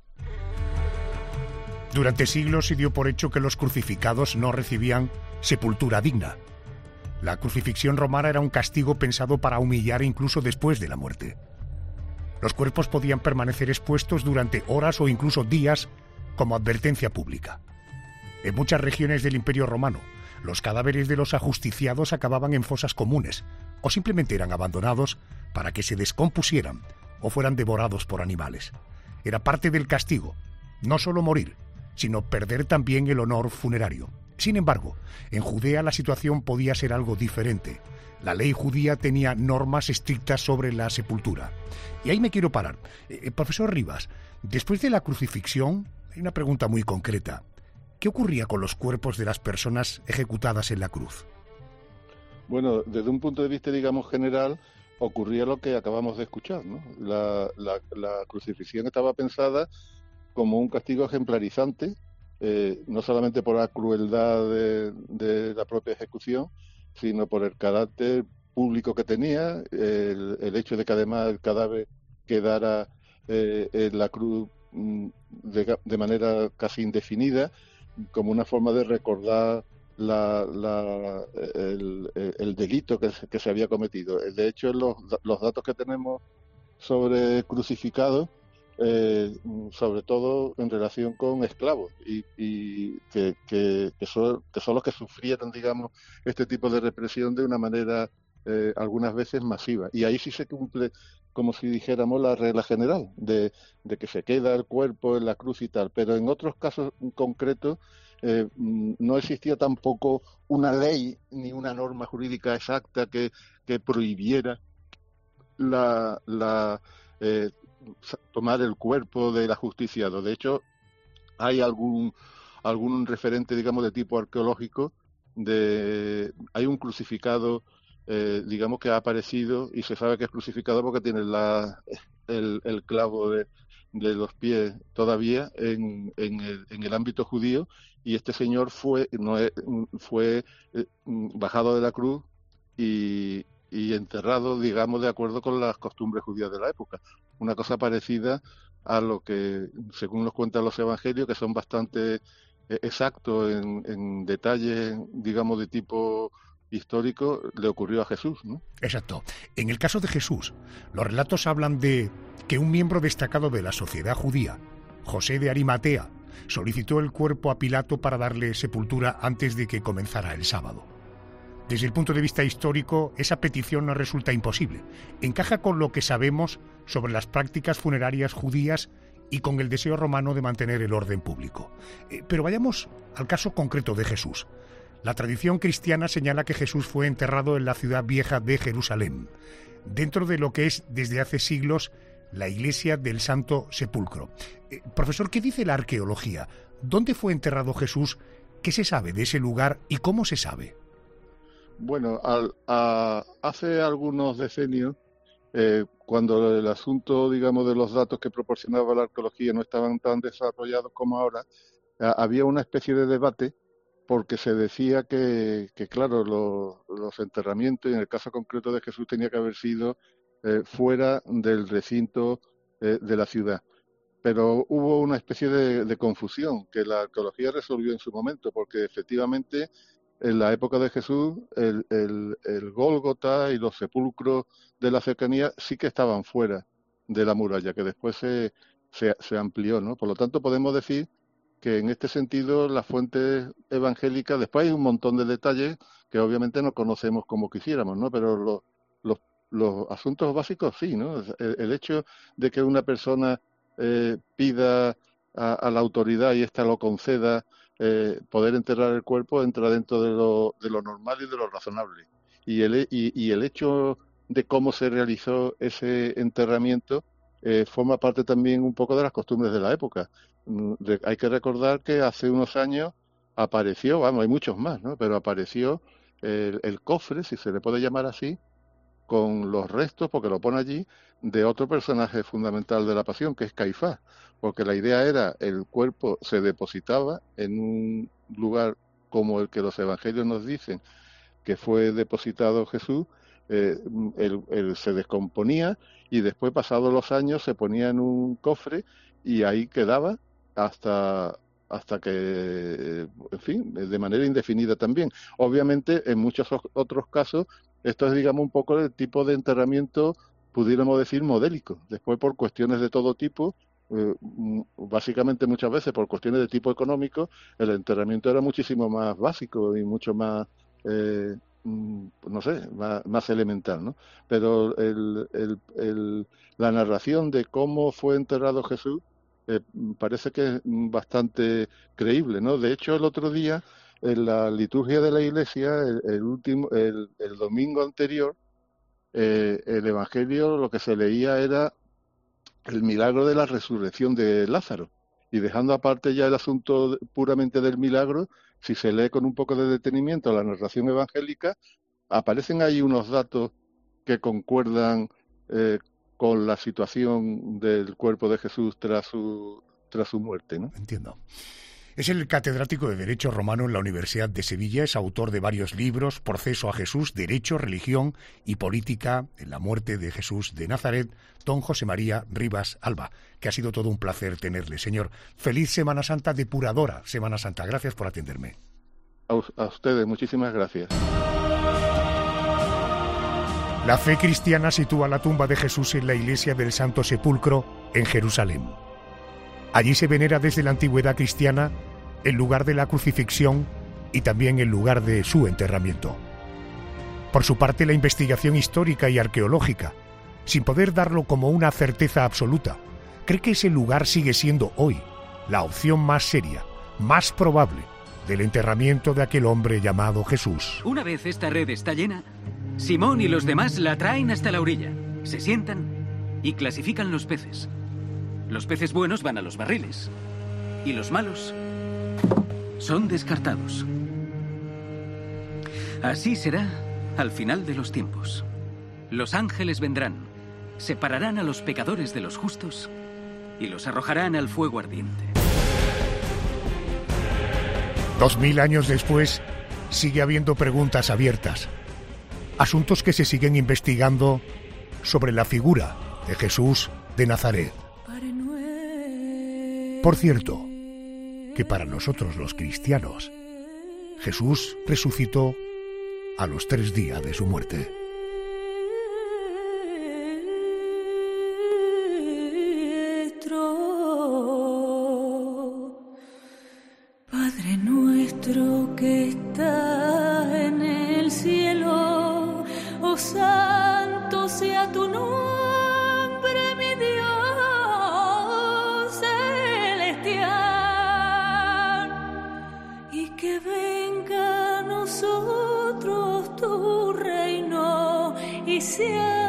Durante siglos se dio por hecho que los crucificados no recibían sepultura digna. La crucifixión romana era un castigo pensado para humillar incluso después de la muerte. Los cuerpos podían permanecer expuestos durante horas o incluso días como advertencia pública. En muchas regiones del Imperio Romano, los cadáveres de los ajusticiados acababan en fosas comunes o simplemente eran abandonados para que se descompusieran o fueran devorados por animales. Era parte del castigo, no solo morir, sino perder también el honor funerario. Sin embargo, en Judea la situación podía ser algo diferente. La ley judía tenía normas estrictas sobre la sepultura. Y ahí me quiero parar. Eh, profesor Rivas, después de la crucifixión, hay una pregunta muy concreta. ¿Qué ocurría con los cuerpos de las personas ejecutadas en la cruz?
Bueno, desde un punto de vista, digamos, general, ocurría lo que acabamos de escuchar, ¿no? La, la, la crucifixión estaba pensada como un castigo ejemplarizante, eh, no solamente por la crueldad de, de la propia ejecución, sino por el carácter público que tenía, el, el hecho de que además el cadáver quedara eh, en la cruz de, de manera casi indefinida, como una forma de recordar la, la, el, el delito que, que se había cometido. De hecho, los, los datos que tenemos sobre crucificados, eh, sobre todo en relación con esclavos, y, y que, que, que, son, que son los que sufrieron, digamos, este tipo de represión de una manera eh, algunas veces masiva. Y ahí sí se cumple, como si dijéramos, la regla general de, de que se queda el cuerpo en la cruz y tal. Pero en otros casos concretos eh, no existía tampoco una ley ni una norma jurídica exacta que, que prohibiera la, la eh, tomar el cuerpo del ajusticiado. De hecho, hay algún algún referente, digamos, de tipo arqueológico. De hay un crucificado, eh, digamos, que ha aparecido y se sabe que es crucificado porque tiene la, el, el clavo de, de los pies todavía en, en, el, en el ámbito judío, y este señor fue no fue eh, bajado de la cruz y, y enterrado, digamos, de acuerdo con las costumbres judías de la época. Una cosa parecida a lo que, según nos cuentan los evangelios, que son bastante eh, exactos en, en detalles, digamos, de tipo histórico, le ocurrió a Jesús, ¿no?
Exacto. En el caso de Jesús, los relatos hablan de que un miembro destacado de la sociedad judía, José de Arimatea, solicitó el cuerpo a Pilato para darle sepultura antes de que comenzara el sábado. Desde el punto de vista histórico, esa petición no resulta imposible. Encaja con lo que sabemos sobre las prácticas funerarias judías y con el deseo romano de mantener el orden público. Eh, pero vayamos al caso concreto de Jesús. La tradición cristiana señala que Jesús fue enterrado en la ciudad vieja de Jerusalén, dentro de lo que es desde hace siglos la iglesia del Santo Sepulcro. Eh, profesor, ¿qué dice la arqueología? ¿Dónde fue enterrado Jesús? ¿Qué se sabe de ese lugar y cómo se sabe?
Bueno, al, a, hace algunos decenios, eh, cuando el asunto, digamos, de los datos que proporcionaba la arqueología no estaban tan desarrollados como ahora, a, había una especie de debate porque se decía que, que claro, lo, los enterramientos, y en el caso concreto de Jesús, tenía que haber sido eh, fuera del recinto eh, de la ciudad. Pero hubo una especie de, de confusión que la arqueología resolvió en su momento, porque efectivamente en la época de Jesús el, el, el Gólgota y los sepulcros de la cercanía sí que estaban fuera de la muralla, que después se, se, se amplió, ¿no? Por lo tanto, podemos decir que en este sentido las fuentes evangélicas, después hay un montón de detalles que obviamente no conocemos como quisiéramos, ¿no? Pero los, los, los asuntos básicos sí, ¿no? El, el hecho de que una persona eh, pida a, a la autoridad y ésta lo conceda, eh, poder enterrar el cuerpo, entra dentro de lo, de lo normal y de lo razonable. Y el, y, y el hecho de cómo se realizó ese enterramiento eh, forma parte también un poco de las costumbres de la época. De, hay que recordar que hace unos años apareció, vamos, hay muchos más, ¿no? Pero apareció el, el cofre, si se le puede llamar así, con los restos, porque lo pone allí, de otro personaje fundamental de la Pasión, que es Caifás, porque la idea era, el cuerpo se depositaba en un lugar como el que los evangelios nos dicen que fue depositado Jesús, eh, el, el, se descomponía y después, pasados los años, se ponía en un cofre y ahí quedaba hasta hasta que, en fin, de manera indefinida también. Obviamente, en muchos otros casos, esto es, digamos, un poco el tipo de enterramiento, pudiéramos decir, modélico. Después, por cuestiones de todo tipo, eh, básicamente muchas veces por cuestiones de tipo económico, el enterramiento era muchísimo más básico y mucho más, eh, no sé, más, más elemental, ¿no? Pero el, el, el, la narración de cómo fue enterrado Jesús Eh, parece que es bastante creíble, ¿no? De hecho, el otro día en la liturgia de la Iglesia, el, el último, el, el domingo anterior, eh, el Evangelio lo que se leía era el milagro de la resurrección de Lázaro. Y dejando aparte ya el asunto puramente del milagro, si se lee con un poco de detenimiento la narración evangélica, aparecen ahí unos datos que concuerdan eh, con la situación del cuerpo de Jesús tras su, tras su muerte, ¿no?
Entiendo. Es el catedrático de Derecho Romano en la Universidad de Sevilla, es autor de varios libros, Proceso a Jesús, Derecho, Religión y Política en la muerte de Jesús de Nazaret, don José María Rivas Alba, que ha sido todo un placer tenerle, señor. Feliz Semana Santa, depuradora Semana Santa. Gracias por atenderme.
A, a ustedes, muchísimas gracias.
La fe cristiana sitúa la tumba de Jesús en la iglesia del Santo Sepulcro en Jerusalén. Allí se venera desde la antigüedad cristiana el lugar de la crucifixión y también el lugar de su enterramiento. Por su parte, la investigación histórica y arqueológica, sin poder darlo como una certeza absoluta, cree que ese lugar sigue siendo hoy la opción más seria, más probable del enterramiento de aquel hombre llamado Jesús.
Una vez esta red está llena, Simón y los demás la traen hasta la orilla, se sientan y clasifican los peces. Los peces buenos van a los barriles y los malos son descartados. Así será al final de los tiempos. Los ángeles vendrán, separarán a los pecadores de los justos y los arrojarán al fuego ardiente.
Dos mil años después, sigue habiendo preguntas abiertas, asuntos que se siguen investigando sobre la figura de Jesús de Nazaret. Por cierto, que para nosotros los cristianos, Jesús resucitó a los tres días de su muerte.
Padre nuestro que está en el cielo, oh santo sea tu nombre, mi Dios celestial, y que venga a nosotros tu reino y sea